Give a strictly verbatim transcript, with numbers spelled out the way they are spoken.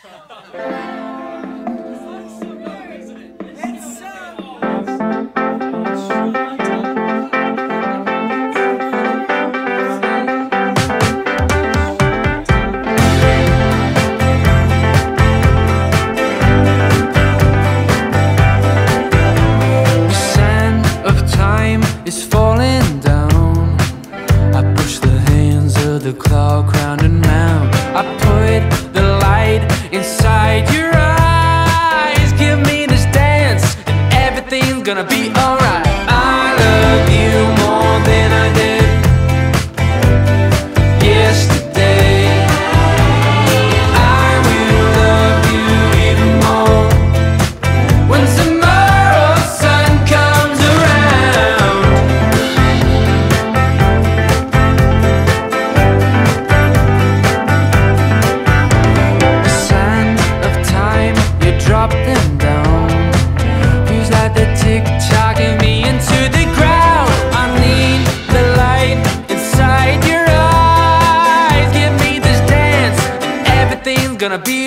It's falling down. I push the hands of the cloud round and round. I put the light inside your eyes. Give me this dance and everything's gonna be alright. I love you more than I did yesterday. I will love you even more when tomorrow's sun comes around. Drop them down. Feels like the tick-tocking me into the ground. I need the light inside your eyes. Give me this dance and everything's gonna be